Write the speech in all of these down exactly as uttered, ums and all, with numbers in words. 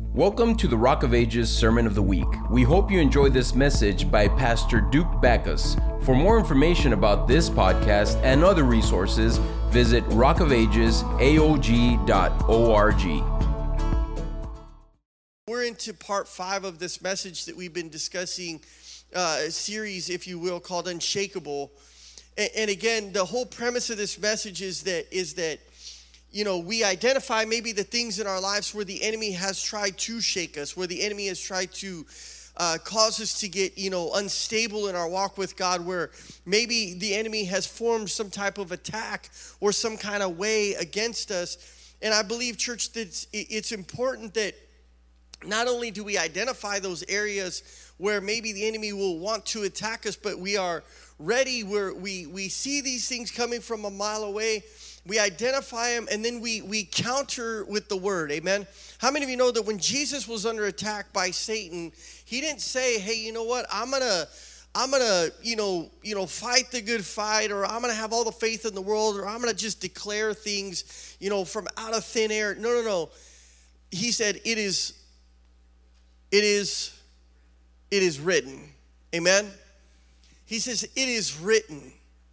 Welcome to the Rock of Ages Sermon of the Week. We hope you enjoy this message by Pastor Duke Backus. For more information about this podcast and other resources, visit rock of ages a o g dot org. We're into part five of this message that we've been discussing, uh, a series, if you will, called Unshakable. And, and again, the whole premise of this message is that is that you know, we identify maybe the things in our lives where the enemy has tried to shake us, where the enemy has tried to uh, cause us to get, you know, unstable in our walk with God, where maybe the enemy has formed some type of attack or some kind of way against us. And I believe, church, that it's, it's important that not only do we identify those areas where maybe the enemy will want to attack us, but we are ready, where we, we see these things coming from a mile away. We identify them, and then we we counter with the word, amen? How many of you know that when Jesus was under attack by Satan, he didn't say, hey, you know what, I'm going to, I'm going to, you know, you know, fight the good fight, or I'm going to have all the faith in the world, or I'm going to just declare things, you know, from out of thin air. No, no, no. He said, it is, it is, it is written, amen? He says, it is written.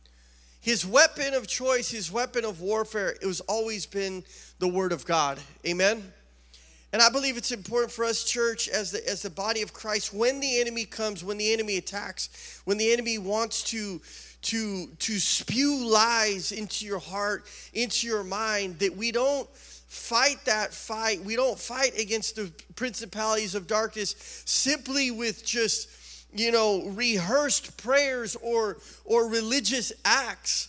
His weapon of choice, his weapon of warfare, it was always been the Word of God. Amen? And I believe it's important for us, church, as the, as the body of Christ, when the enemy comes, when the enemy attacks, when the enemy wants to, to, to spew lies into your heart, into your mind, that we don't fight that fight. We don't fight against the principalities of darkness simply with just, you know, rehearsed prayers or or religious acts,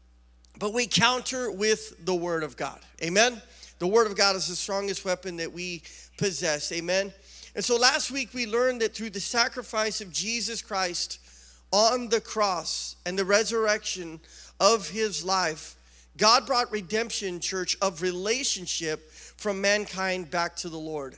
but we counter with the Word of God. Amen? The Word of God is the strongest weapon that we possess. Amen? And so last week we learned that through the sacrifice of Jesus Christ on the cross and the resurrection of his life, God brought redemption, church, of relationship from mankind back to the Lord.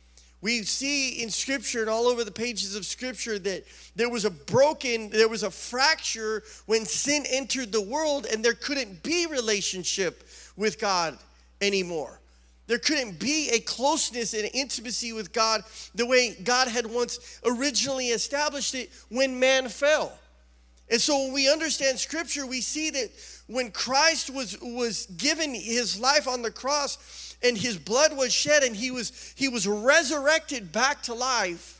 We see in Scripture and all over the pages of Scripture that there was a broken, there was a fracture when sin entered the world, and there couldn't be relationship with God anymore. There couldn't be a closeness and intimacy with God the way God had once originally established it when man fell. And so when we understand Scripture, we see that when Christ was, was given his life on the cross, and his blood was shed, and he was he was resurrected back to life,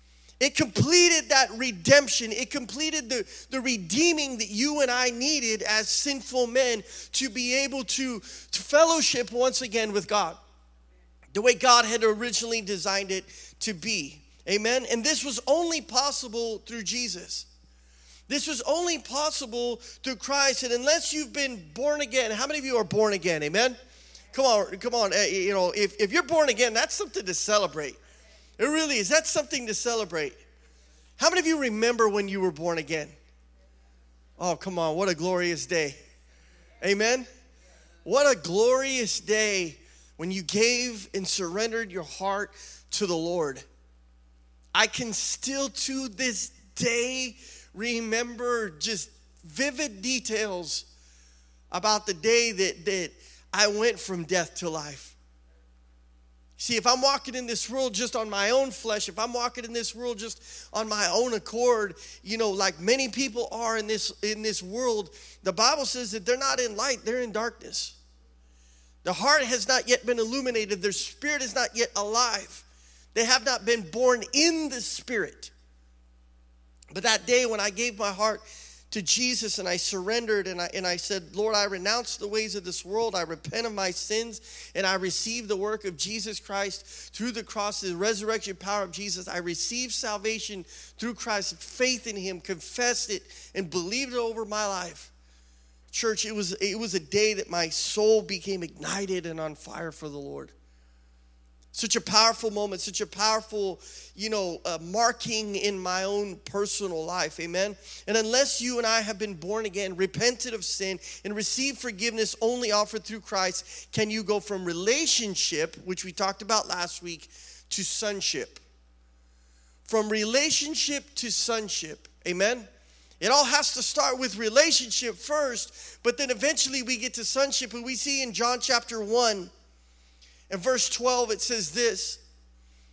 it completed that redemption. It completed the, the redeeming that you and I needed as sinful men to be able to, to fellowship once again with God, the way God had originally designed it to be. Amen? And this was only possible through Jesus. This was only possible through Christ. And unless you've been born again, how many of you are born again? Amen? Come on, come on. Uh, you know, if, if you're born again, that's something to celebrate. It really is. That's something to celebrate. How many of you remember when you were born again? Oh, come on. What a glorious day. Amen? What a glorious day when you gave and surrendered your heart to the Lord. I can still to this day remember just vivid details about the day that that I went from death to life. See, if I'm walking in this world just on my own flesh, if I'm walking in this world just on my own accord, you know, like many people are in this in this world, the Bible says that they're not in light, they're in darkness. The heart has not yet been illuminated. Their spirit is not yet alive. They have not been born in the Spirit. But that day when I gave my heart to Jesus and I surrendered and I and I said, Lord, I renounce the ways of this world. I repent of my sins, and I receive the work of Jesus Christ through the cross, the resurrection power of Jesus. I received salvation through Christ, faith in him, confessed it, and believed it over my life. Church, it was it was a day that my soul became ignited and on fire for the Lord. Such a powerful moment, such a powerful, you know, uh, marking in my own personal life, amen? And unless you and I have been born again, repented of sin, and received forgiveness only offered through Christ, can you go from relationship, which we talked about last week, to sonship. From relationship to sonship, amen? It all has to start with relationship first, but then eventually we get to sonship, and we see in John chapter one, in verse twelve, it says this.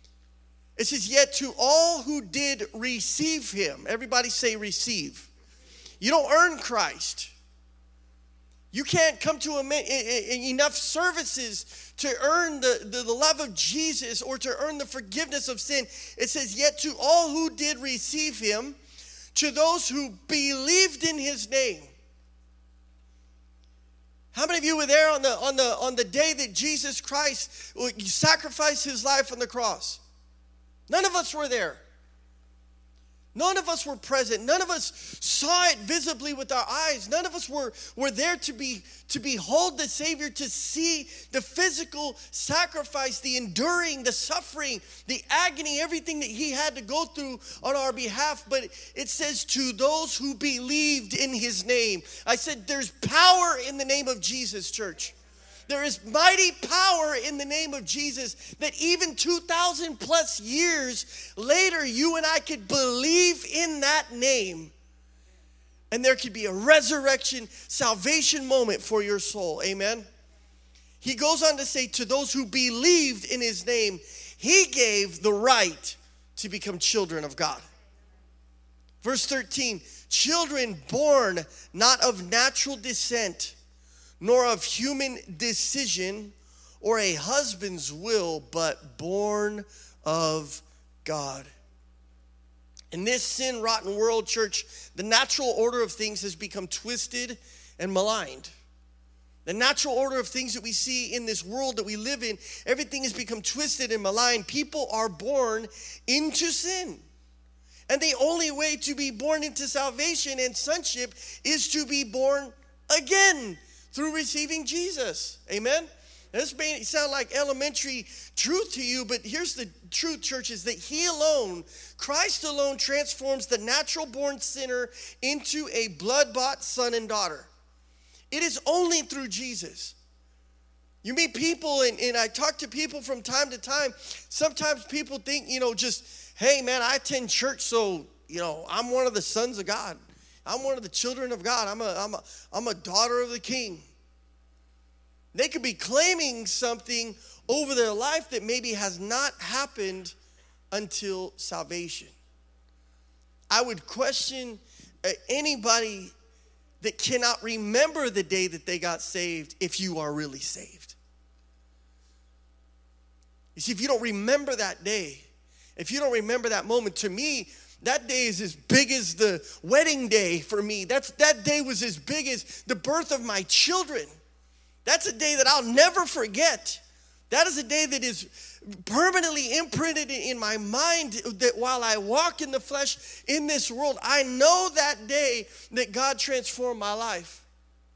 It says, yet to all who did receive him. Everybody say receive. You don't earn Christ. You can't come to a, a, enough services to earn the, the, the love of Jesus or to earn the forgiveness of sin. It says, yet to all who did receive him, to those who believed in his name. How many of you were there on the, on the, on the day that Jesus Christ sacrificed his life on the cross? None of us were there. None of us were present. None of us saw it visibly with our eyes. None of us were, were there to be to behold the Savior, to see the physical sacrifice, the enduring, the suffering, the agony, everything that he had to go through on our behalf. But it says, to those who believed in his name. I said, there's power in the name of Jesus, church. There is mighty power in the name of Jesus that even two thousand plus years later, you and I could believe in that name. And there could be a resurrection, salvation moment for your soul. Amen. He goes on to say, to those who believed in his name, he gave the right to become children of God. Verse thirteen, children born not of natural descent, nor of human decision or a husband's will, but born of God. In this sin-rotten world, church, the natural order of things has become twisted and maligned. The natural order of things that we see in this world that we live in, everything has become twisted and maligned. People are born into sin. And the only way to be born into salvation and sonship is to be born again, through receiving Jesus. Amen? This may sound like elementary truth to you, but here's the truth, church, is that he alone, Christ alone, transforms the natural born sinner into a blood-bought son and daughter. It is only through Jesus. You meet people, and, and I talk to people from time to time. Sometimes people think, you know, just, hey, man, I attend church, so, you know, I'm one of the sons of God. I'm one of the children of God. I'm a, I'm a, I'm a daughter of the King. They could be claiming something over their life that maybe has not happened until salvation. I would question uh, anybody that cannot remember the day that they got saved if you are really saved. You see, if you don't remember that day, if you don't remember that moment, to me, that day is as big as the wedding day for me. That's, that day was as big as the birth of my children. That's a day that I'll never forget. That is a day that is permanently imprinted in my mind, that while I walk in the flesh in this world, I know that day that God transformed my life.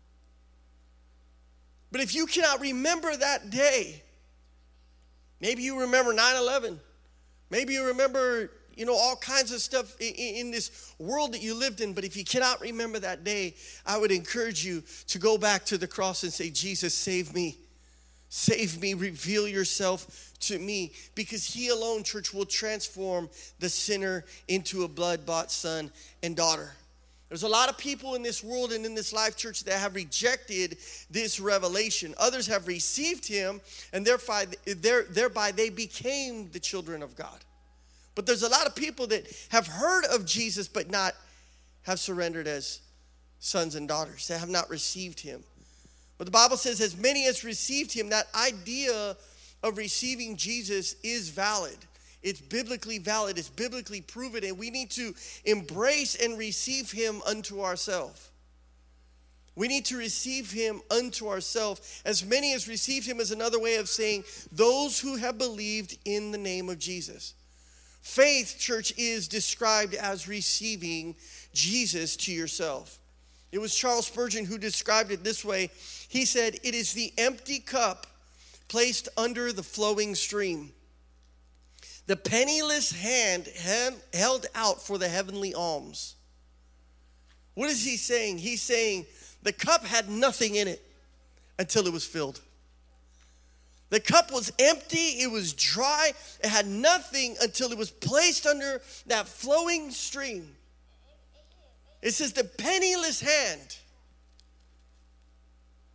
But if you cannot remember that day, maybe you remember nine eleven. Maybe you remember, you know, all kinds of stuff in, in this world that you lived in. But if you cannot remember that day, I would encourage you to go back to the cross and say, Jesus, save me. Save me. Reveal yourself to me. Because he alone, church, will transform the sinner into a blood-bought son and daughter. There's a lot of people in this world and in this life, church, that have rejected this revelation. Others have received him, and thereby, thereby they became the children of God. But there's a lot of people that have heard of Jesus but not have surrendered as sons and daughters. They have not received him. But the Bible says, as many as received him, that idea of receiving Jesus is valid. It's biblically valid. It's biblically proven. And we need to embrace and receive him unto ourselves. We need to receive him unto ourselves. As many as received him is another way of saying those who have believed in the name of Jesus. Faith, church, is described as receiving Jesus to yourself. It was Charles Spurgeon who described it this way. He said, it is the empty cup placed under the flowing stream, the penniless hand held out for the heavenly alms. What is he saying? He's saying the cup had nothing in it until it was filled. The cup was empty, it was dry, it had nothing until it was placed under that flowing stream. It says the penniless hand.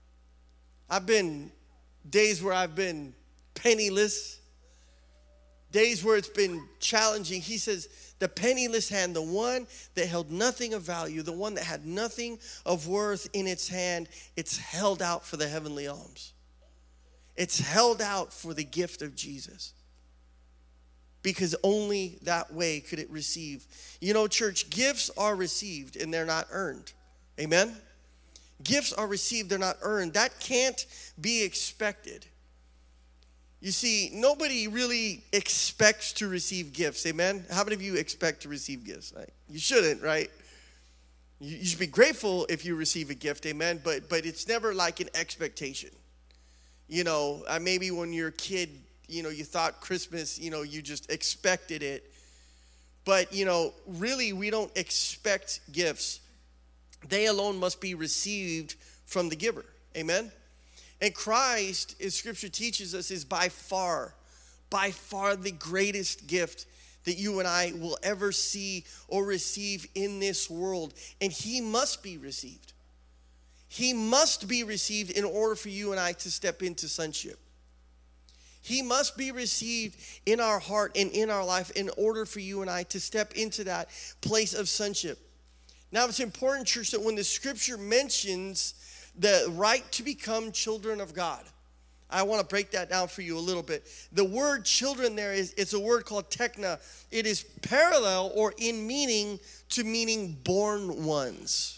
I've been days where I've been penniless, days where it's been challenging. He says, the penniless hand, the one that held nothing of value, the one that had nothing of worth in its hand, it's held out for the heavenly alms. It's held out for the gift of Jesus. Because only that way could it receive. You know, church, gifts are received and they're not earned. Amen? Gifts are received, they're not earned. That can't be expected. You see, nobody really expects to receive gifts. Amen? How many of you expect to receive gifts? Right? You shouldn't, right? You, you should be grateful if you receive a gift. Amen? But but it's never like an expectation. You know, uh, maybe when you're a kid, you know, you thought Christmas, you know, you just expected it. But, you know, really we don't expect gifts. They alone must be received from the giver. Amen? And Christ, as Scripture teaches us, is by far, by far the greatest gift that you and I will ever see or receive in this world. And he must be received. He must be received in order for you and I to step into sonship. He must be received in our heart and in our life in order for you and I to step into that place of sonship. Now, it's important, church, that when the Scripture mentions the right to become children of God, I want to break that down for you a little bit. The word children there is, it's a word called tekna. It is parallel or in meaning to meaning born ones.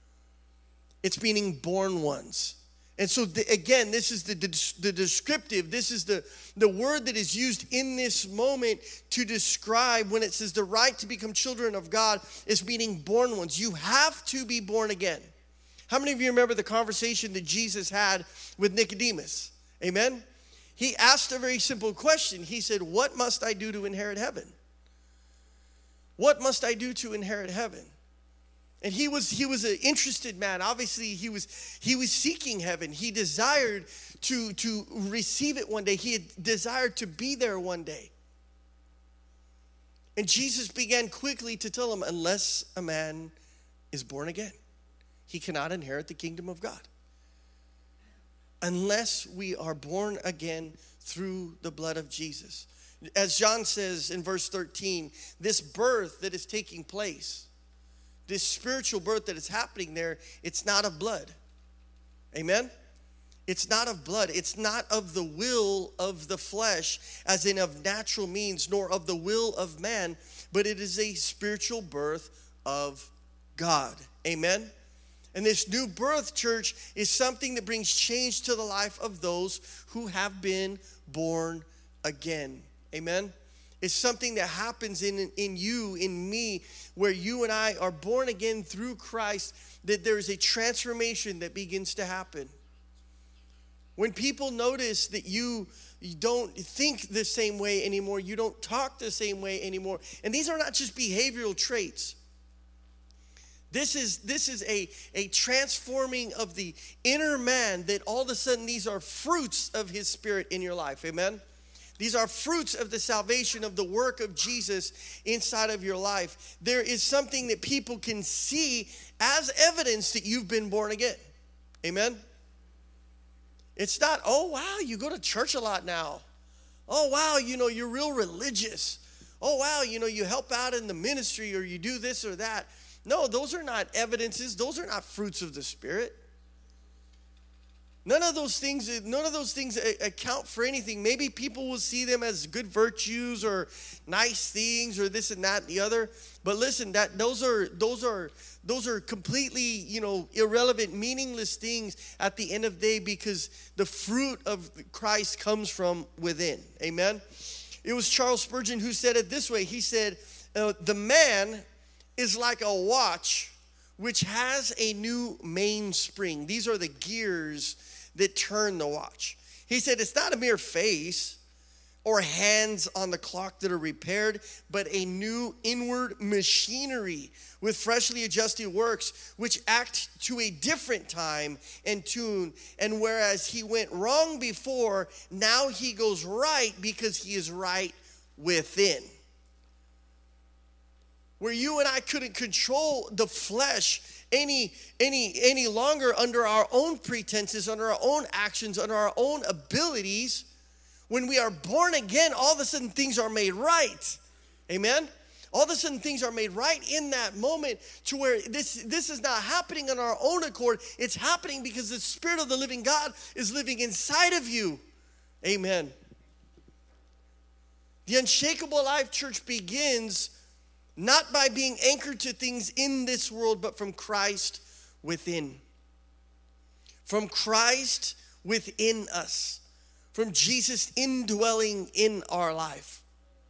It's meaning born ones. And so, the, again, this is the, the, the descriptive. This is the, the word that is used in this moment to describe when it says the right to become children of God is meaning born ones. You have to be born again. How many of you remember the conversation that Jesus had with Nicodemus? Amen? He asked a very simple question. He said, what must I do to inherit heaven? What must I do to inherit heaven? And he was he was an interested man. Obviously, he was he was seeking heaven. He desired to, to receive it one day. He had desired to be there one day. And Jesus began quickly to tell him, unless a man is born again, he cannot inherit the kingdom of God. Unless we are born again through the blood of Jesus. As John says in verse thirteen, this birth that is taking place, this spiritual birth that is happening there, it's not of blood. Amen? It's not of blood. It's not of the will of the flesh, as in of natural means, nor of the will of man, but it is a spiritual birth of God. Amen? And this new birth, church, is something that brings change to the life of those who have been born again. Amen? It's something that happens in, in you, in me, where you and I are born again through Christ, that there is a transformation that begins to happen. When people notice that you, you don't think the same way anymore, you don't talk the same way anymore, and these are not just behavioral traits. This is, this is a, a transforming of the inner man, that all of a sudden these are fruits of his Spirit in your life. Amen? These are fruits of the salvation of the work of Jesus inside of your life. There is something that people can see as evidence that you've been born again. Amen? It's not, oh, wow, you go to church a lot now. Oh, wow, you know, you're real religious. Oh, wow, you know, you help out in the ministry, or you do this or that. No, those are not evidences. Those are not fruits of the Spirit. None of those things, none of those things account for anything. Maybe people will see them as good virtues or nice things or this and that and the other. But listen, that those are those are those are completely, you know, irrelevant, meaningless things at the end of the day, because the fruit of Christ comes from within. Amen. It was Charles Spurgeon who said it this way. He said, uh, "The man is like a watch which has a new mainspring." These are the gears that turn the watch. He said it's not a mere face or hands on the clock that are repaired, but a new inward machinery with freshly adjusted works, which act to a different time and tune. And whereas he went wrong before, now he goes right because he is right within. Where you and I couldn't control the flesh any any any longer under our own pretenses, under our own actions, under our own abilities, When we are born again, all of a sudden things are made right. Amen? All of a sudden things are made right in that moment to where this, this is not happening on our own accord. It's happening because the Spirit of the living God is living inside of you. Amen. The Unshakable Life Church begins not by being anchored to things in this world, but from Christ within. From Christ within us. From Jesus indwelling in our life.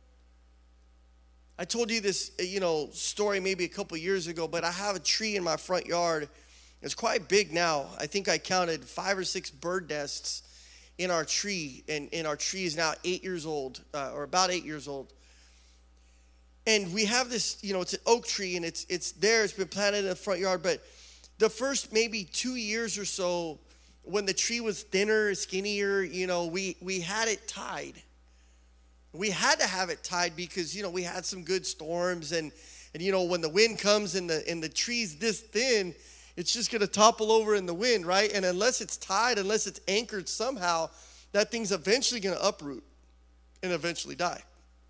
I told you this, you know, story maybe a couple years ago, but I have a tree in my front yard. It's quite big now. I think I counted five or six bird nests in our tree, and, and our tree is now eight years old, uh, or about eight years old. And we have this, you know, it's an oak tree, and it's it's there. It's been planted in the front yard, but the first maybe two years or so, when the tree was thinner, skinnier, you know, we, we had it tied. We had to have it tied because, you know, we had some good storms, and, and you know, when the wind comes and the and the tree's this thin, it's just going to topple over in the wind, right? And unless it's tied, unless it's anchored somehow, that thing's eventually going to uproot and eventually die.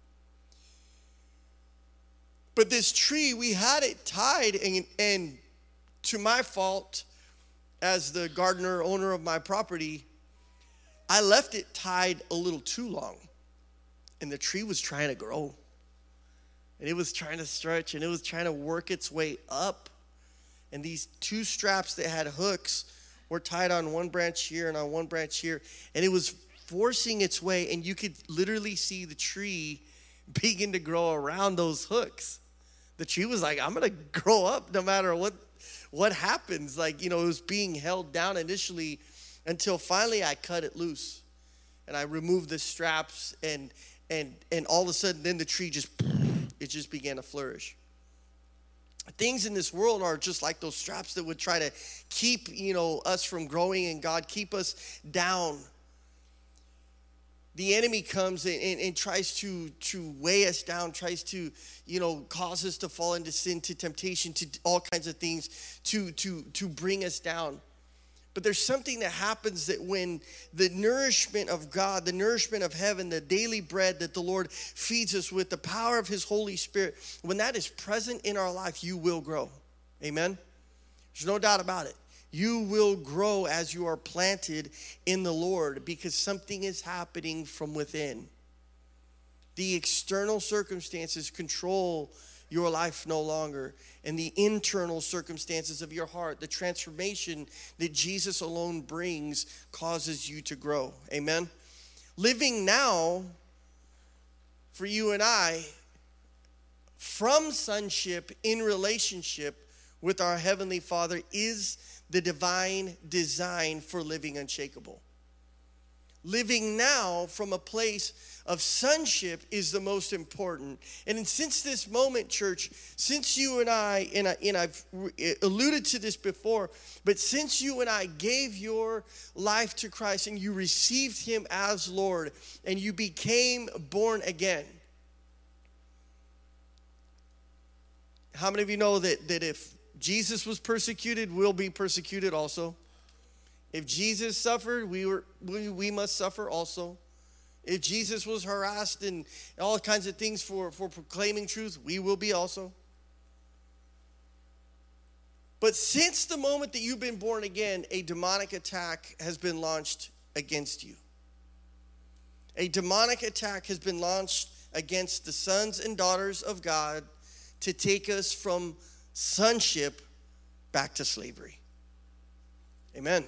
But this tree, we had it tied, and, and to my fault, as the gardener, owner of my property, I left it tied a little too long. And the tree was trying to grow. And it was trying to stretch, and it was trying to work its way up. And these two straps that had hooks were tied on one branch here and on one branch here. And it was forcing its way, and you could literally see the tree begin to grow around those hooks. The tree was like, I'm going to grow up no matter what, what happens. Like, you know, it was being held down initially until finally I cut it loose. And I removed the straps, and and and all of a sudden then the tree just, it just began to flourish. Things in this world are just like those straps that would try to keep, you know, us from growing in God, keep us down. The enemy comes and, and, and tries to, to weigh us down, tries to, you know, cause us to fall into sin, to temptation, to all kinds of things, to, to, to bring us down. But there's something that happens that when the nourishment of God, the nourishment of heaven, the daily bread that the Lord feeds us with, the power of his Holy Spirit, when that is present in our life, you will grow. Amen? There's no doubt about it. You will grow as you are planted in the Lord because something is happening from within. The external circumstances control your life no longer, and the internal circumstances of your heart, the transformation that Jesus alone brings, causes you to grow. Amen? Living now, for you and I, from sonship in relationship with our Heavenly Father is the divine design for living unshakable. Living now from a place of sonship is the most important. And since this moment, church, since you and I, and, I, and I've alluded to this before, but since you and I gave your life to Christ and you received him as Lord and you became born again, how many of you know that, that if Jesus was persecuted, we'll be persecuted also? If Jesus suffered, we were we, we must suffer also. If Jesus was harassed and all kinds of things for, for proclaiming truth, we will be also. But since the moment that you've been born again, a demonic attack has been launched against you. A demonic attack has been launched against the sons and daughters of God to take us from sonship back to slavery. Amen.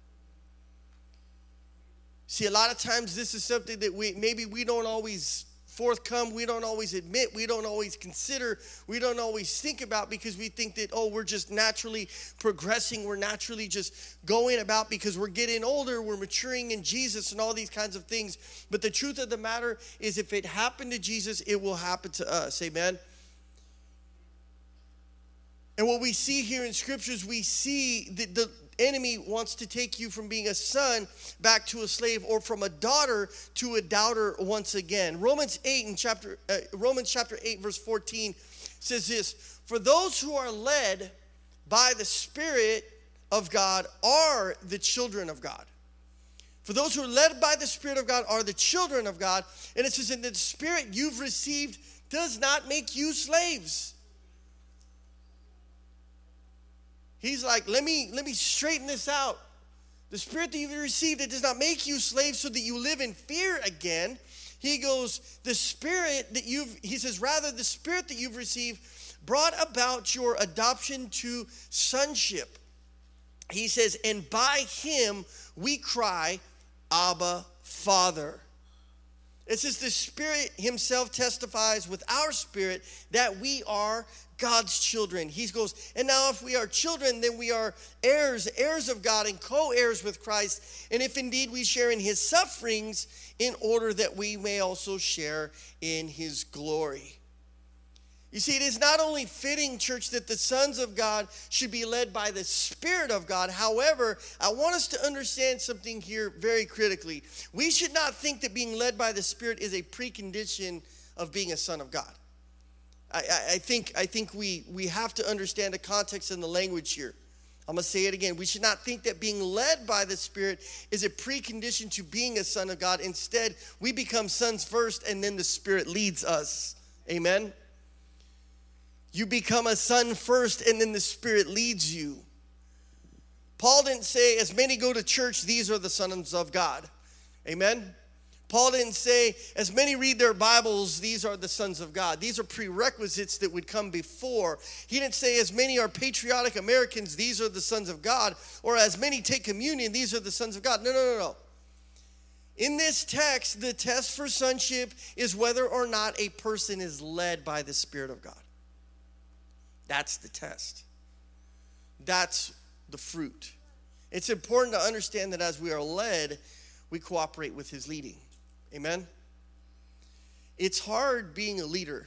See, a lot of times this is something that we maybe we don't always forthcome, we don't always admit, we don't always consider, we don't always think about because we think that, oh, we're just naturally progressing, we're naturally just going about because we're getting older, we're maturing in Jesus and all these kinds of things. But the truth of the matter is if it happened to Jesus, it will happen to us. Amen? And what we see here in scriptures, we see that the enemy wants to take you from being a son back to a slave, or from a daughter to a doubter once again. Romans eight in chapter uh, Romans chapter eight verse fourteen says this: for those who are led by the Spirit of God are the children of God. For those who are led by the Spirit of God are the children of God. And it says, and the Spirit you've received does not make you slaves. He's like, let me, let me straighten this out. The Spirit that you've received, it does not make you slaves so that you live in fear again. He goes, the Spirit that you've, he says, rather the Spirit that you've received brought about your adoption to sonship. He says, and by him we cry, Abba, Father. It says the Spirit himself testifies with our spirit that we are God's children. He goes, and now if we are children, then we are heirs, heirs of God and co-heirs with Christ. And if indeed we share in his sufferings, in order that we may also share in his glory. You see, it is not only fitting, church, that the sons of God should be led by the Spirit of God. However, I want us to understand something here very critically. We should not think that being led by the Spirit is a precondition of being a son of God. I, I, I think, I think we, we have to understand the context and the language here. I'm going to say it again. We should not think that being led by the Spirit is a precondition to being a son of God. Instead, we become sons first, and then the Spirit leads us. Amen? You become a son first, and then the Spirit leads you. Paul didn't say, as many go to church, these are the sons of God. Amen? Paul didn't say, as many read their Bibles, these are the sons of God. These are prerequisites that would come before. He didn't say, as many are patriotic Americans, these are the sons of God. Or as many take communion, these are the sons of God. No, no, no, no. In this text, the test for sonship is whether or not a person is led by the Spirit of God. That's the test. That's the fruit. It's important to understand that as we are led, we cooperate with his leading. Amen? It's hard being a leader.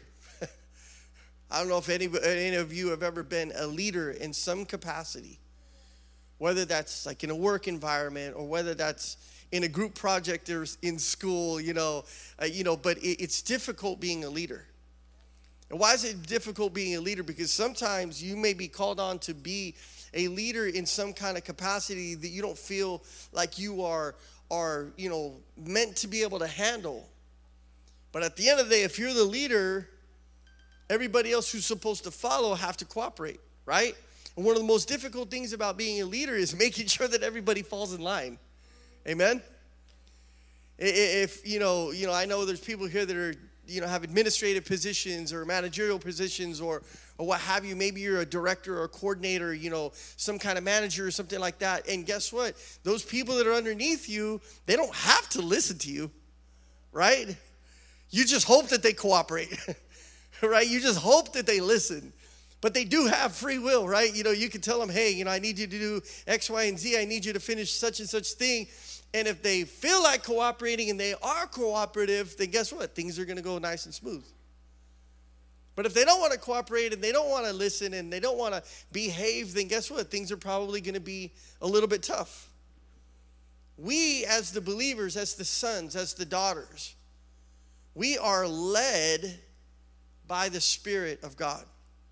I don't know if any, any of you have ever been a leader in some capacity, whether that's like in a work environment or whether that's in a group project or in school, you know, uh, you know. But it, it's difficult being a leader. And why is it difficult being a leader? Because sometimes you may be called on to be a leader in some kind of capacity that you don't feel like you are, are, you know, meant to be able to handle. But at the end of the day, if you're the leader, everybody else who's supposed to follow have to cooperate, right? And one of the most difficult things about being a leader is making sure that everybody falls in line. Amen? If, you know, you know, I know there's people here that are, you know, have administrative positions or managerial positions or, or what have you. Maybe you're a director or a coordinator, you know, some kind of manager or something like that. And guess what? Those people that are underneath you, they don't have to listen to you, right? You just hope that they cooperate, right? You just hope that they listen. But they do have free will, right? You know, you can tell them, hey, you know, I need you to do X, Y, and Z. I need you to finish such and such thing. And if they feel like cooperating and they are cooperative, then guess what? Things are going to go nice and smooth. But if they don't want to cooperate and they don't want to listen and they don't want to behave, then guess what? Things are probably going to be a little bit tough. We, as the believers, as the sons, as the daughters, we are led by the Spirit of God.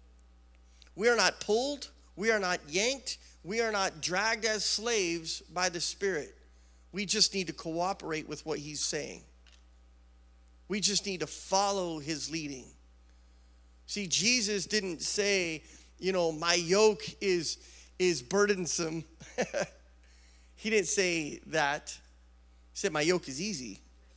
We are not pulled. We are not yanked. We are not dragged as slaves by the Spirit. We just need to cooperate with what he's saying. We just need to follow his leading. See, Jesus didn't say, you know, my yoke is, is burdensome. He didn't say that. He said, my yoke is easy.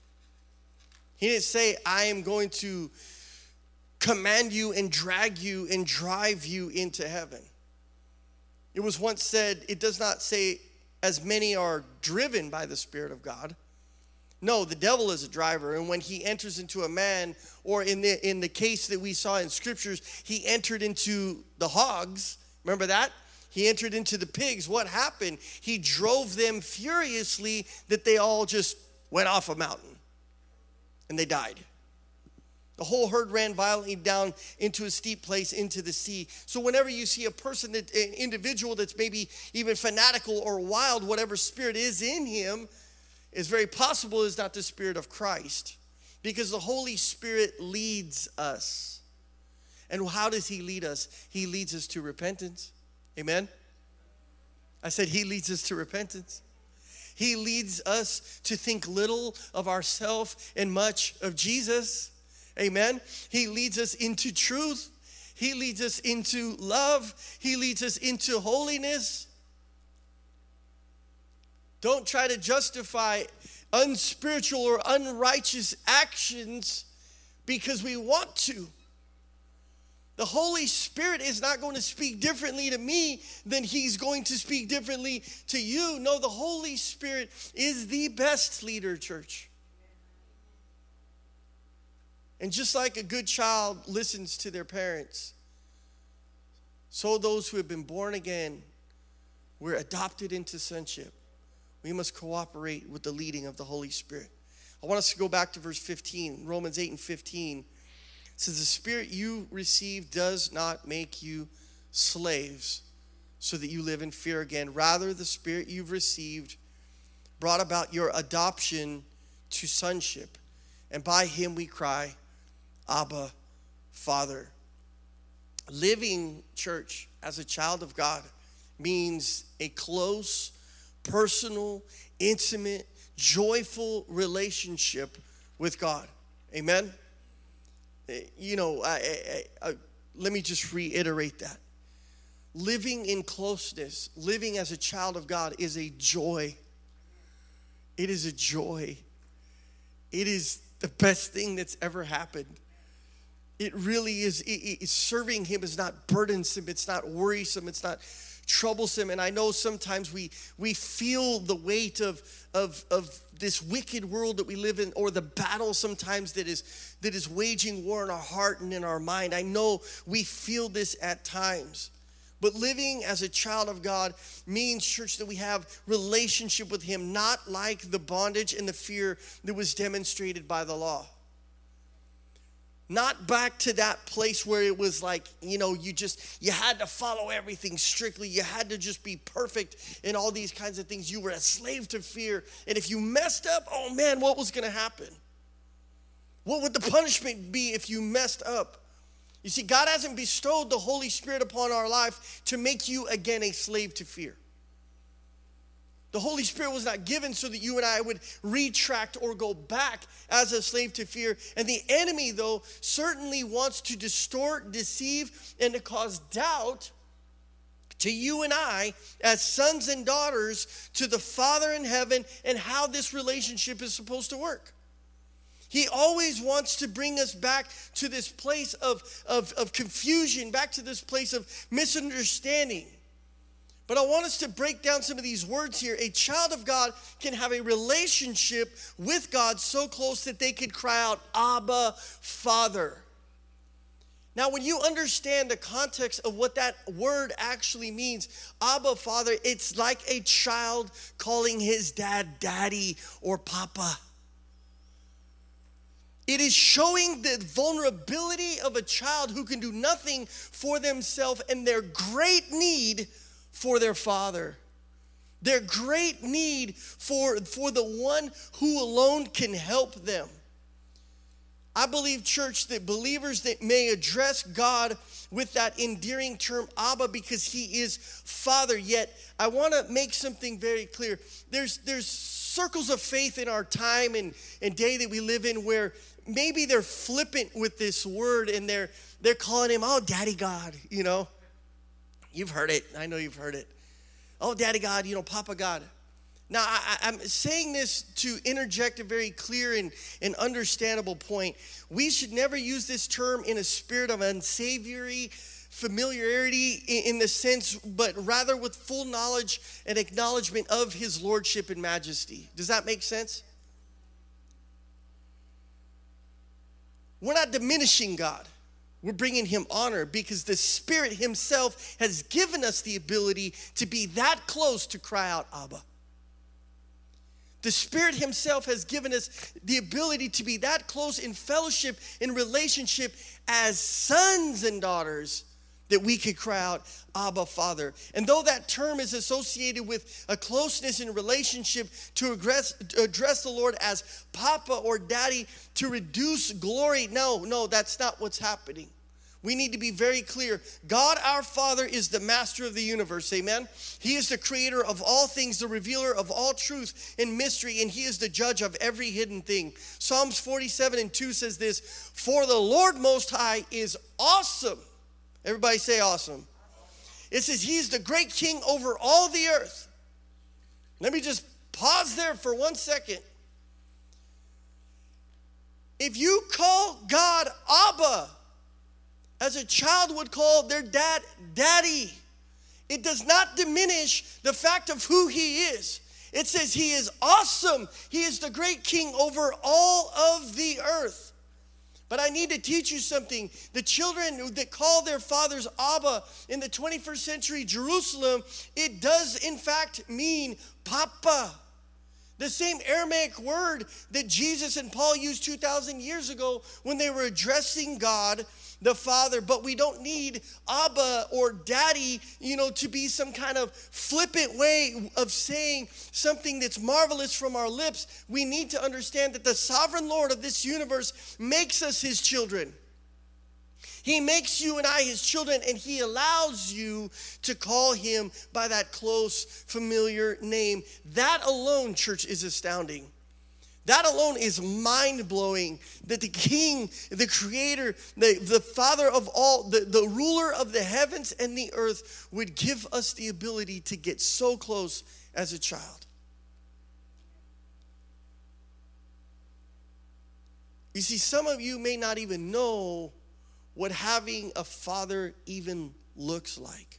He didn't say, I am going to command you and drag you and drive you into heaven. It was once said, it does not say, as many are driven by the Spirit of God. No, the devil is a driver, and when he enters into a man, or in the in the case that we saw in scriptures, he entered into the hogs. Remember that? He entered into the pigs. What happened? He drove them furiously that they all just went off a mountain, and they died. The whole herd ran violently down into a steep place into the sea. So whenever you see a person, that, an individual that's maybe even fanatical or wild, whatever spirit is in him, it's very possible is not the Spirit of Christ. Because the Holy Spirit leads us. And how does he lead us? He leads us to repentance. Amen? I said he leads us to repentance. He leads us to think little of ourselves and much of Jesus. Amen. He leads us into truth. He leads us into love. He leads us into holiness. Don't try to justify unspiritual or unrighteous actions because we want to. The Holy Spirit is not going to speak differently to me than he's going to speak differently to you. No, the Holy Spirit is the best leader, church. And just like a good child listens to their parents, so those who have been born again, we're adopted into sonship. We must cooperate with the leading of the Holy Spirit. I want us to go back to verse fifteen, Romans eight and fifteen. It says, the Spirit you receive does not make you slaves so that you live in fear again. Rather, the Spirit you've received brought about your adoption to sonship. And by him we cry, Abba, Father. Living, church, as a child of God means a close, personal, intimate, joyful relationship with God. Amen? You know, I, I, I, let me just reiterate that. Living in closeness, living as a child of God is a joy. It is a joy. It is the best thing that's ever happened. It really is. It, it, serving him is not burdensome. It's not worrisome. It's not troublesome. And I know sometimes we we feel the weight of of of this wicked world that we live in, or the battle sometimes that is that is waging war in our heart and in our mind. I know we feel this at times. But living as a child of God means, church, that we have relationship with him, not like the bondage and the fear that was demonstrated by the law. Not back to that place where it was like, you know, you just, you had to follow everything strictly. You had to just be perfect in all these kinds of things. You were a slave to fear. And if you messed up, oh man, what was going to happen? What would the punishment be if you messed up? You see, God hasn't bestowed the Holy Spirit upon our life to make you again a slave to fear. The Holy Spirit was not given so that you and I would retract or go back as a slave to fear. And the enemy, though, certainly wants to distort, deceive, and to cause doubt to you and I as sons and daughters to the Father in heaven and how this relationship is supposed to work. He always wants to bring us back to this place of, of, of confusion, back to this place of misunderstanding. But I want us to break down some of these words here. A child of God can have a relationship with God so close that they could cry out, Abba, Father. Now, when you understand the context of what that word actually means, Abba, Father, it's like a child calling his dad daddy or papa. It is showing the vulnerability of a child who can do nothing for themselves and their great need for their father. Their great need for, for the one who alone can help them. I believe, church, that believers that may address God with that endearing term Abba because he is Father. Yet I want to make something very clear. There's there's circles of faith in our time and, and day that we live in where maybe they're flippant with this word and they're they're calling him, oh, Daddy God, you know. You've heard it. I know you've heard it. Oh, Daddy God, you know, Papa God. Now, I, I'm saying this to interject a very clear and, and understandable point. We should never use this term in a spirit of unsavory familiarity in, in the sense, but rather with full knowledge and acknowledgement of his lordship and majesty. Does that make sense? We're not diminishing God. We're bringing him honor because the Spirit himself has given us the ability to be that close to cry out, Abba. The Spirit himself has given us the ability to be that close in fellowship, in relationship as sons and daughters that we could cry out, Abba, Father. And though that term is associated with a closeness in relationship to address, to address the Lord as Papa or Daddy to reduce glory, no, no, that's not what's happening. We need to be very clear. God, our Father, is the master of the universe, amen? He is the creator of all things, the revealer of all truth and mystery, and he is the judge of every hidden thing. Psalms forty-seven and two says this, for the Lord Most High is awesome. Everybody say awesome. It says he is the great king over all the earth. Let me just pause there for one second. If you call God Abba, as a child would call their dad daddy, it does not diminish the fact of who he is. It says he is awesome. He is the great king over all of the earth. But I need to teach you something. The children that call their fathers Abba in the twenty-first century Jerusalem, it does in fact mean Papa. The same Aramaic word that Jesus and Paul used two thousand years ago when they were addressing God the Father. But we don't need Abba or Daddy, you know, to be some kind of flippant way of saying something that's marvelous from our lips. We need to understand that the sovereign Lord of this universe makes us his children. He makes you and I his children, and he allows you to call him by that close, familiar name. That alone, church, is astounding. That alone is mind-blowing, that the King, the Creator, the, the Father of all, the, the ruler of the heavens and the earth would give us the ability to get so close as a child. You see, some of you may not even know what having a father even looks like.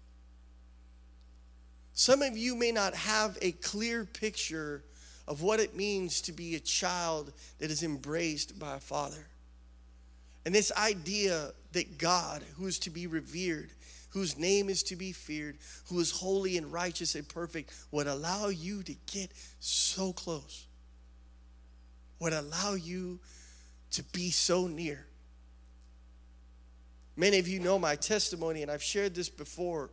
Some of you may not have a clear picture of what it means to be a child that is embraced by a father. And this idea that God, who is to be revered, whose name is to be feared, who is holy and righteous and perfect, would allow you to get so close, would allow you to be so near. Many of you know my testimony, and I've shared this before.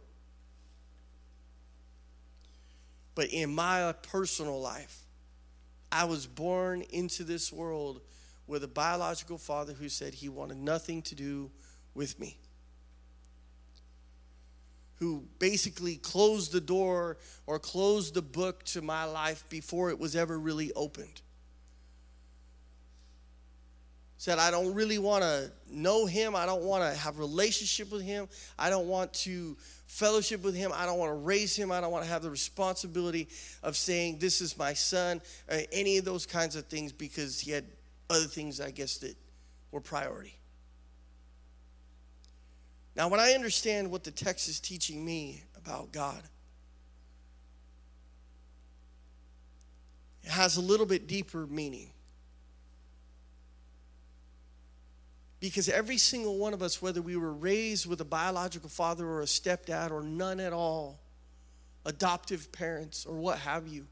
But in my personal life, I was born into this world with a biological father who said he wanted nothing to do with me, who basically closed the door or closed the book to my life before it was ever really opened. Said, I don't really want to know him. I don't want to have a relationship with him. I don't want to fellowship with him. I don't want to raise him. I don't want to have the responsibility of saying, this is my son, or any of those kinds of things, because he had other things, I guess, that were priority. Now, when I understand what the text is teaching me about God, it has a little bit deeper meaning. Because every single one of us, whether we were raised with a biological father or a stepdad or none at all, adoptive parents or what have you,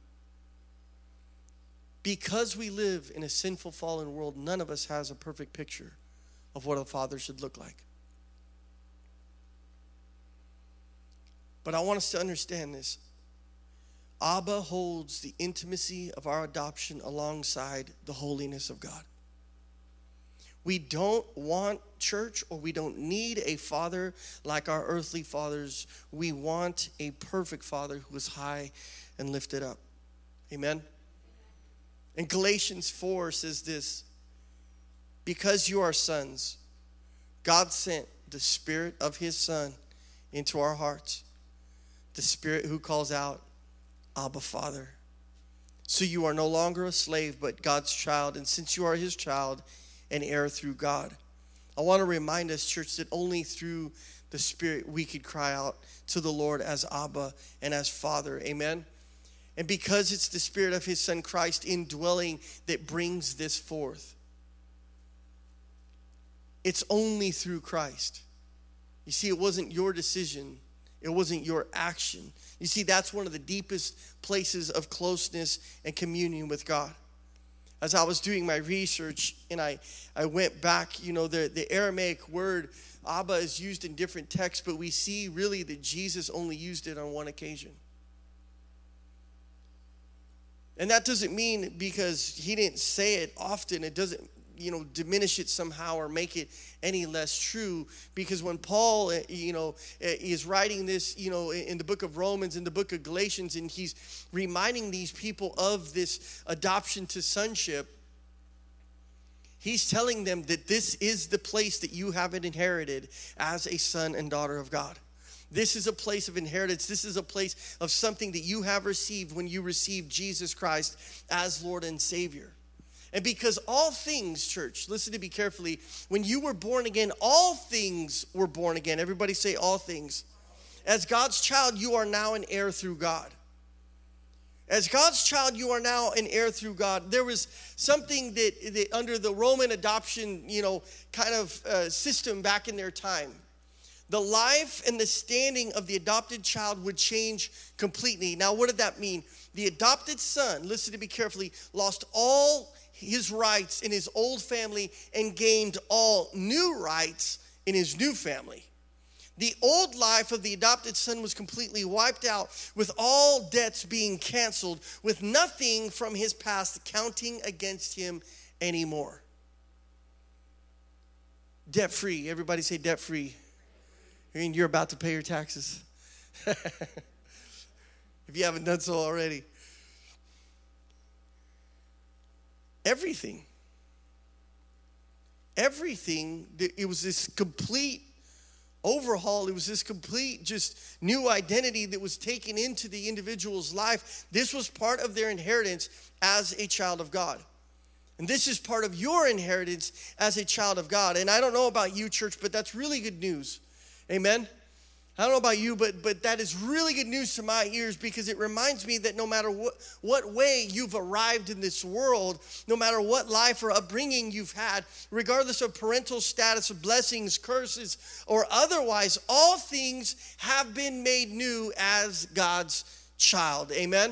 because we live in a sinful, fallen world, none of us has a perfect picture of what a father should look like. But I want us to understand this. Abba holds the intimacy of our adoption alongside the holiness of God. We don't want church, or we don't need a father like our earthly fathers. We want a perfect father who is high and lifted up. Amen? And Galatians four says this, because you are sons, God sent the Spirit of his Son into our hearts, the Spirit who calls out, Abba, Father. So you are no longer a slave, but God's child. And since you are his child, an heir through God. I want to remind us, church, that only through the Spirit we could cry out to the Lord as Abba and as Father. Amen? And because it's the Spirit of his Son Christ indwelling that brings this forth. It's only through Christ. You see, it wasn't your decision. It wasn't your action. You see, that's one of the deepest places of closeness and communion with God. As I was doing my research and I, I went back, you know, the, the Aramaic word Abba is used in different texts, but we see really that Jesus only used it on one occasion. And that doesn't mean because he didn't say it often, it doesn't you know, diminish it somehow or make it any less true. Because when Paul, you know, is writing this, you know, in the book of Romans, in the book of Galatians, and he's reminding these people of this adoption to sonship, he's telling them that this is the place that you have it inherited as a son and daughter of God. This is a place of inheritance. This is a place of something that you have received when you received Jesus Christ as Lord and Savior. And because all things, church, listen to me carefully, when you were born again, all things were born again. Everybody say all things. As God's child, you are now an heir through God. As God's child, you are now an heir through God. There was something that, that under the Roman adoption, you know, kind of uh, system back in their time, the life and the standing of the adopted child would change completely. Now, what did that mean? The adopted son, listen to me carefully, lost all his rights in his old family and gained all new rights in his new family. The old life of the adopted son was completely wiped out, with all debts being canceled, with nothing from his past counting against him anymore. Debt-free. Everybody say debt-free. I mean, you're about to pay your taxes. If you haven't done so already. Everything. Everything. It was this complete overhaul. It was this complete just new identity that was taken into the individual's life. This was part of their inheritance as a child of God. And this is part of your inheritance as a child of God. And I don't know about you, church, but that's really good news. Amen? I don't know about you, but but that is really good news to my ears, because it reminds me that no matter what, what way you've arrived in this world, no matter what life or upbringing you've had, regardless of parental status, of blessings, curses, or otherwise, all things have been made new as God's child. Amen?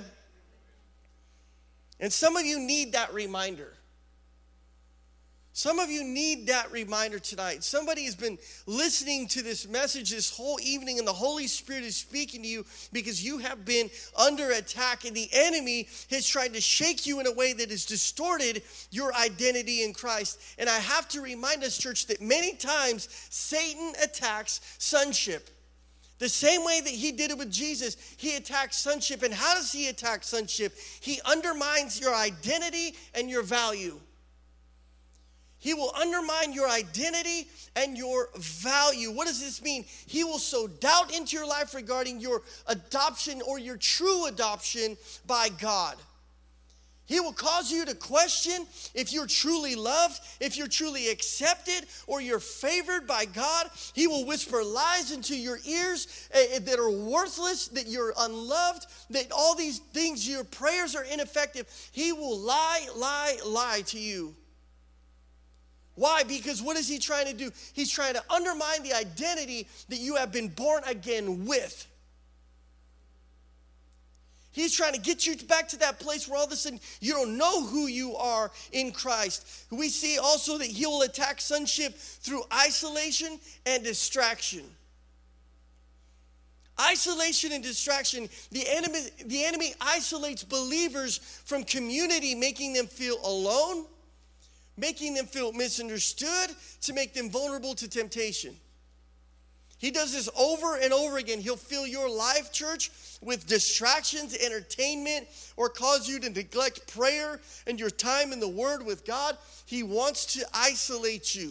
And some of you need that reminder. Some of you need that reminder tonight. Somebody has been listening to this message this whole evening, and the Holy Spirit is speaking to you because you have been under attack, and the enemy has tried to shake you in a way that has distorted your identity in Christ. And I have to remind us, church, that many times Satan attacks sonship. The same way that he did it with Jesus, he attacks sonship. And how does he attack sonship? He undermines your identity and your value. He will undermine your identity and your value. What does this mean? He will sow doubt into your life regarding your adoption or your true adoption by God. He will cause you to question if you're truly loved, if you're truly accepted, or you're favored by God. He will whisper lies into your ears that are worthless, that you're unloved, that all these things, your prayers are ineffective. He will lie, lie, lie to you. Why? Because what is he trying to do? He's trying to undermine the identity that you have been born again with. He's trying to get you back to that place where all of a sudden you don't know who you are in Christ. We see also that he will attack sonship through isolation and distraction. Isolation and distraction. The enemy, the enemy isolates believers from community, making them feel alone, making them feel misunderstood, to make them vulnerable to temptation. He does this over and over again. He'll fill your life, church, with distractions, entertainment, or cause you to neglect prayer and your time in the Word with God. He wants to isolate you.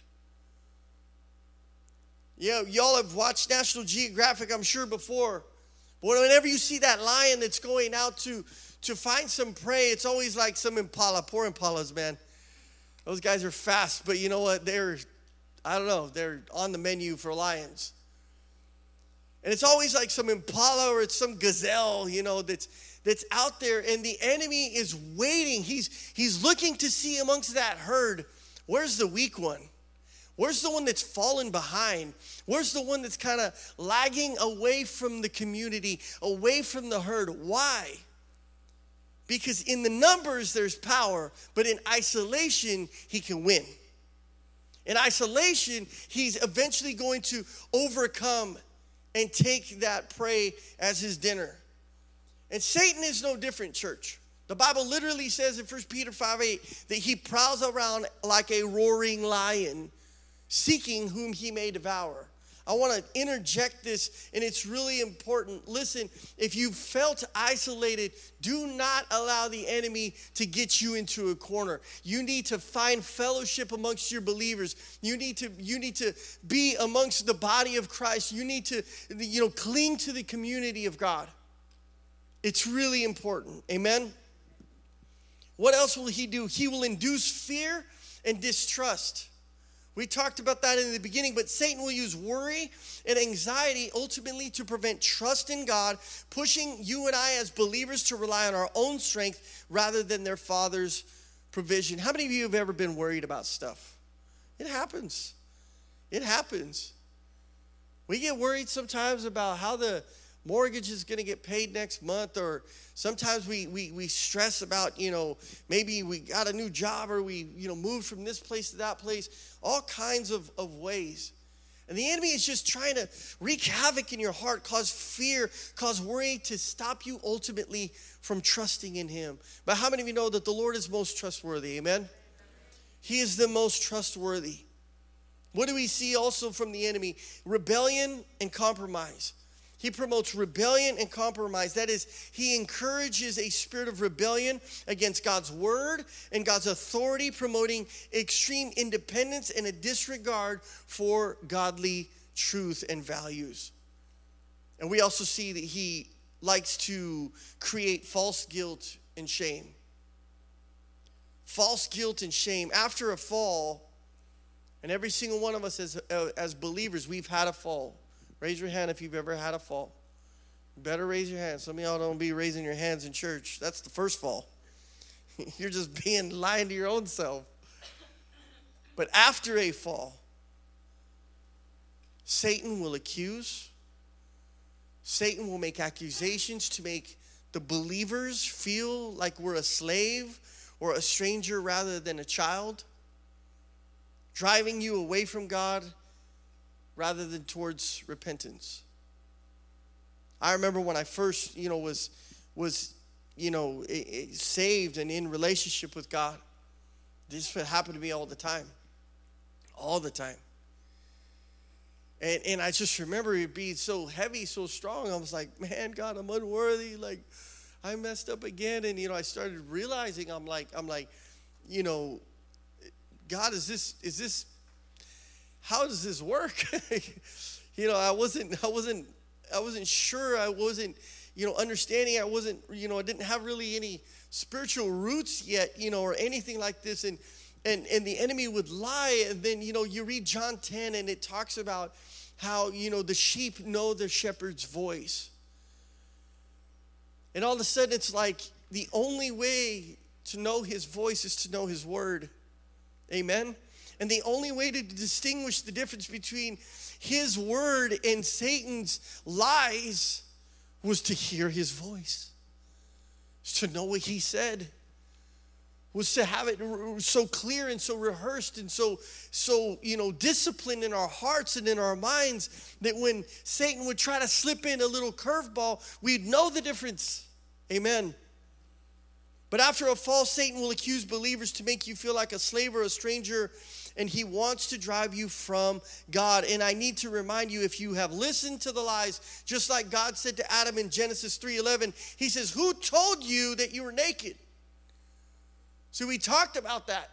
You know, y'all have watched National Geographic, I'm sure, before. But whenever you see that lion that's going out to, to find some prey, it's always like some impala. Poor impalas, man. Those guys are fast, but you know what? They're, I don't know, they're on the menu for lions. And it's always like some impala or it's some gazelle, you know, that's that's out there, and the enemy is waiting. He's he's looking to see amongst that herd, where's the weak one? Where's the one that's fallen behind? Where's the one that's kind of lagging away from the community, away from the herd? Why? Because in the numbers, there's power, but in isolation, he can win. In isolation, he's eventually going to overcome and take that prey as his dinner. And Satan is no different, church. The Bible literally says in First Peter five eight that he prowls around like a roaring lion, seeking whom he may devour. I want to interject this, and it's really important. Listen, if you felt isolated, do not allow the enemy to get you into a corner. You need to find fellowship amongst your believers. You need to, you need to be amongst the body of Christ. You need to, you know, cling to the community of God. It's really important. Amen? What else will he do? He will induce fear and distrust. We talked about that in the beginning, but Satan will use worry and anxiety ultimately to prevent trust in God, pushing you and I as believers to rely on our own strength rather than their Father's provision. How many of you have ever been worried about stuff? It happens. It happens. We get worried sometimes about how the mortgage is going to get paid next month, or sometimes we, we we stress about, you know, maybe we got a new job, or we, you know, moved from this place to that place, all kinds of, of ways. And the enemy is just trying to wreak havoc in your heart, cause fear, cause worry to stop you ultimately from trusting in him. But how many of you know that the Lord is most trustworthy? Amen? He is the most trustworthy. What do we see also from the enemy? Rebellion and compromise. He promotes rebellion and compromise. That is, he encourages a spirit of rebellion against God's word and God's authority, promoting extreme independence and a disregard for godly truth and values. And we also see that he likes to create false guilt and shame. False guilt and shame. After a fall, and every single one of us as, uh, as believers, we've had a fall. Raise your hand if you've ever had a fall. You better raise your hand. Some of y'all don't be raising your hands in church. That's the first fall. You're just being lying to your own self. But after a fall, Satan will accuse. Satan will make accusations to make the believers feel like we're a slave or a stranger rather than a child, driving you away from God rather than towards repentance. I remember when I first, you know, was, was, you know, it, it saved and in relationship with God. This happened to me all the time, all the time. And and I just remember it being so heavy, so strong. I was like, man, God, I'm unworthy. Like, I messed up again. And you know, I started realizing, I'm like, I'm like, you know, God, is this, is this? How does this work? you know, I wasn't, I wasn't, I wasn't sure. I wasn't, you know, understanding. I wasn't, you know, I didn't have really any spiritual roots yet, you know, or anything like this. And and and the enemy would lie. And then, you know, you read John ten, and it talks about how, you know, the sheep know the shepherd's voice. And all of a sudden, it's like the only way to know his voice is to know his word. Amen. And the only way to distinguish the difference between his word and Satan's lies was to hear his voice, to know what he said, was to have it so clear and so rehearsed and so, so you know, disciplined in our hearts and in our minds that when Satan would try to slip in a little curveball, we'd know the difference. Amen. But after a fall, Satan will accuse believers to make you feel like a slave or a stranger, and he wants to drive you from God. And I need to remind you, if you have listened to the lies, just like God said to Adam in Genesis three eleven, he says, who told you that you were naked? So we talked about that.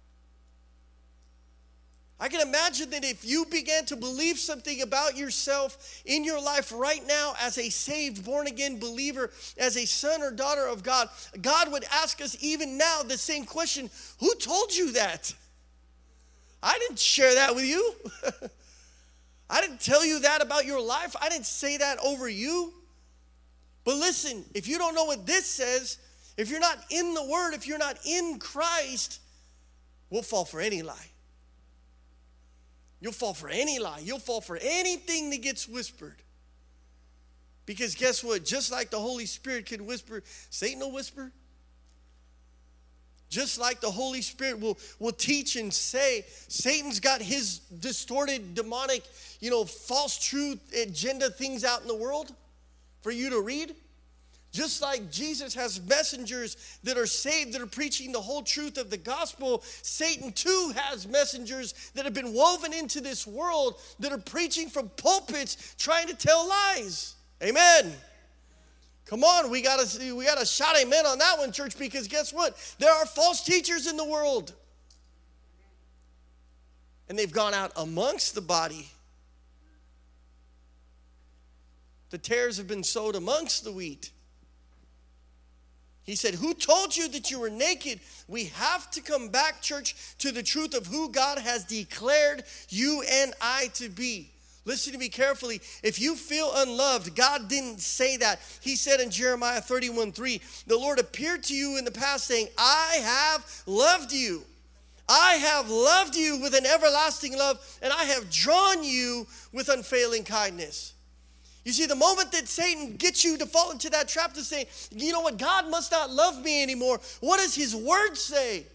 I can imagine that if you began to believe something about yourself in your life right now as a saved, born-again believer, as a son or daughter of God, God would ask us even now the same question, who told you that? I didn't share that with you. I didn't tell you that about your life. I didn't say that over you. But listen, if you don't know what this says, if you're not in the Word, if you're not in Christ, we'll fall for any lie. You'll fall for any lie. You'll fall for anything that gets whispered. Because guess what? Just like the Holy Spirit can whisper, Satan will whisper. Just like the Holy Spirit will, will teach and say, Satan's got his distorted, demonic, you know, false truth agenda things out in the world for you to read. Just like Jesus has messengers that are saved, that are preaching the whole truth of the gospel, Satan too has messengers that have been woven into this world that are preaching from pulpits trying to tell lies. Amen. Come on, we gotta we gotta shout amen on that one, church, because guess what? There are false teachers in the world. And they've gone out amongst the body. The tares have been sowed amongst the wheat. He said, who told you that you were naked? We have to come back, church, to the truth of who God has declared you and I to be. Listen to me carefully. If you feel unloved, God didn't say that. He said in Jeremiah thirty-one three, the Lord appeared to you in the past saying, I have loved you. I have loved you with an everlasting love, and I have drawn you with unfailing kindness. You see, the moment that Satan gets you to fall into that trap to say, you know what, God must not love me anymore. What does his word say?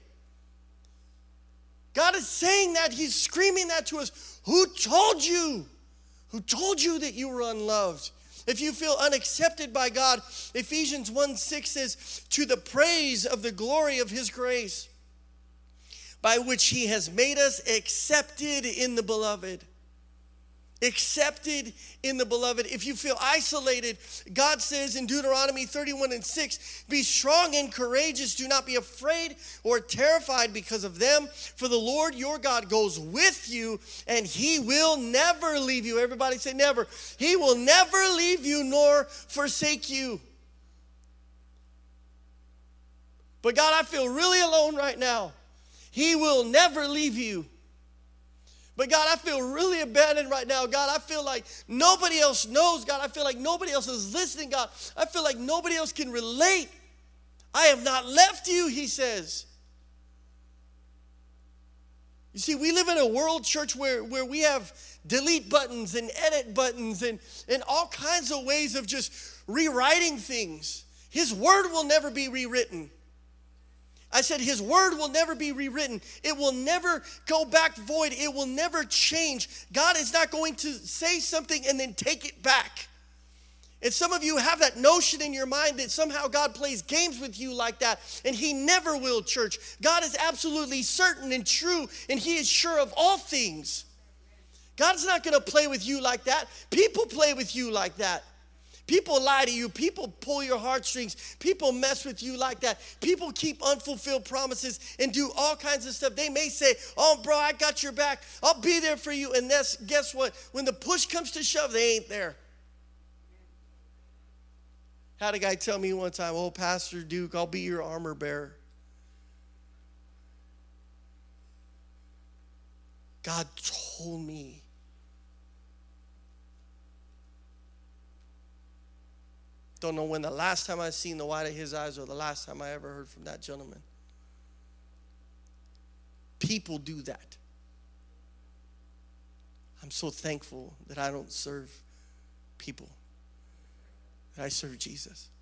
God is saying that. He's screaming that to us. Who told you? Who told you that you were unloved? If you feel unaccepted by God, Ephesians one six says, to the praise of the glory of his grace, by which he has made us accepted in the beloved. Accepted in the beloved. If you feel isolated, God says in Deuteronomy thirty-one and six, be strong and courageous. Do not be afraid or terrified because of them. For the Lord your God goes with you, and he will never leave you. Everybody say never. He will never leave you nor forsake you. But God, I feel really alone right now. He will never leave you. But God, I feel really abandoned right now. God, I feel like nobody else knows. God, I feel like nobody else is listening. God, I feel like nobody else can relate. I have not left you, he says. You see, we live in a world, church, where, where we have delete buttons and edit buttons and, and all kinds of ways of just rewriting things. His word will never be rewritten. I said his word will never be rewritten. It will never go back void. It will never change. God is not going to say something and then take it back. And some of you have that notion in your mind that somehow God plays games with you like that, and he never will, church. God is absolutely certain and true, and he is sure of all things. God's not going to play with you like that. People play with you like that. People lie to you. People pull your heartstrings. People mess with you like that. People keep unfulfilled promises and do all kinds of stuff. They may say, oh, bro, I got your back. I'll be there for you. And that's, guess what? When the push comes to shove, they ain't there. Had a guy tell me one time, oh, Pastor Duke, I'll be your armor bearer. God told me. Don't know when the last time I seen the white of his eyes or the last time I ever heard from that gentleman. People do that. I'm so thankful that I don't serve people. That I serve Jesus.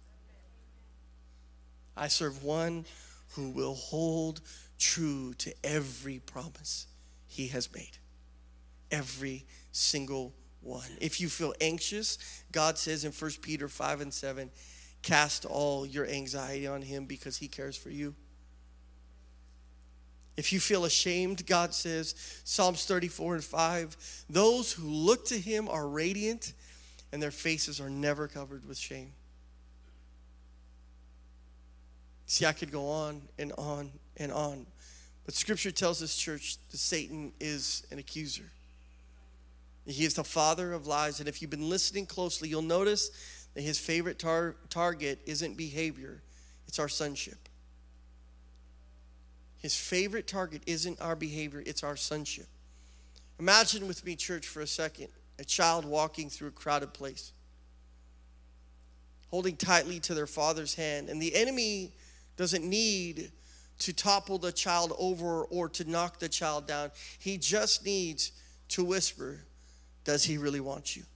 I serve one who will hold true to every promise he has made. Every single one. If you feel anxious, God says in First Peter five and seven, cast all your anxiety on him because he cares for you. If you feel ashamed, God says, Psalms thirty-four and five, those who look to him are radiant and their faces are never covered with shame. See, I could go on and on and on. But Scripture tells us, church, that Satan is an accuser. He is the father of lies. And if you've been listening closely, you'll notice that his favorite tar- target isn't behavior. It's our sonship. His favorite target isn't our behavior. It's our sonship. Imagine with me, church, for a second, a child walking through a crowded place, holding tightly to their father's hand. And the enemy doesn't need to topple the child over or to knock the child down. He just needs to whisper, does he really want you?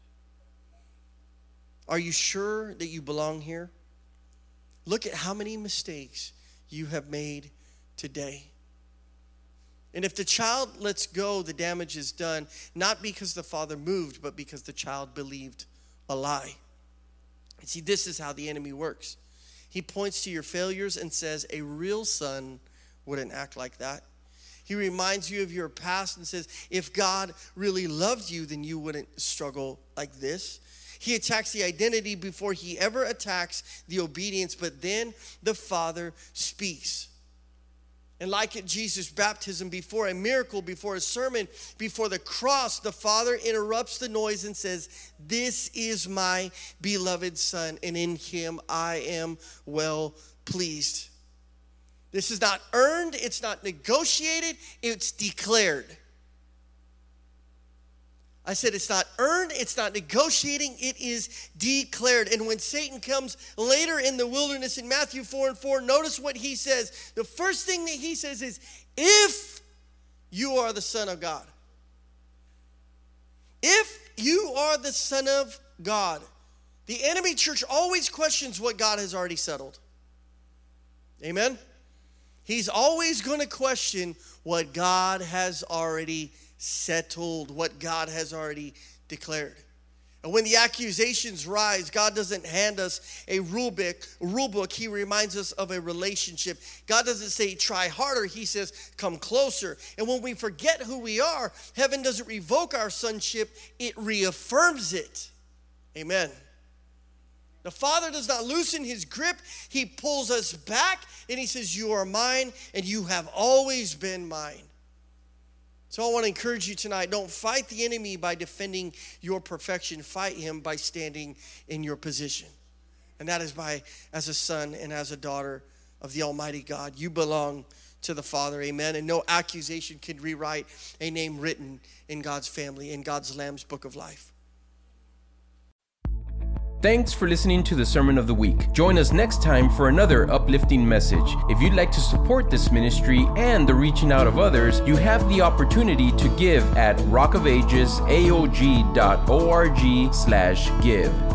Are you sure that you belong here? Look at how many mistakes you have made today. And if the child lets go, the damage is done, not because the father moved, but because the child believed a lie. See, this is how the enemy works. He points to your failures and says, a real son wouldn't act like that. He reminds you of your past and says, if God really loved you, then you wouldn't struggle like this. He attacks the identity before he ever attacks the obedience, but then the Father speaks. And like at Jesus' baptism, before a miracle, before a sermon, before the cross, the Father interrupts the noise and says, this is my beloved Son, and in him I am well pleased. This is not earned, it's not negotiated, it's declared. I said it's not earned, it's not negotiating, it is declared. And when Satan comes later in the wilderness in Matthew four and four, notice what he says. The first thing that he says is, if you are the Son of God. If you are the Son of God. The enemy, church, always questions what God has already settled. Amen? He's always going to question what God has already settled, what God has already declared. And when the accusations rise, God doesn't hand us a rule book, rule book. He reminds us of a relationship. God doesn't say try harder. He says come closer. And when we forget who we are, heaven doesn't revoke our sonship. It reaffirms it. Amen. The Father does not loosen his grip. He pulls us back and he says, you are mine and you have always been mine. So I want to encourage you tonight, don't fight the enemy by defending your perfection. Fight him by standing in your position. And that is by, as a son and as a daughter of the Almighty God. You belong to the Father, amen. And no accusation can rewrite a name written in God's family, in God's Lamb's book of life. Thanks for listening to the Sermon of the Week. Join us next time for another uplifting message. If you'd like to support this ministry and the reaching out of others, you have the opportunity to give at rockofagesaog dot org slash give.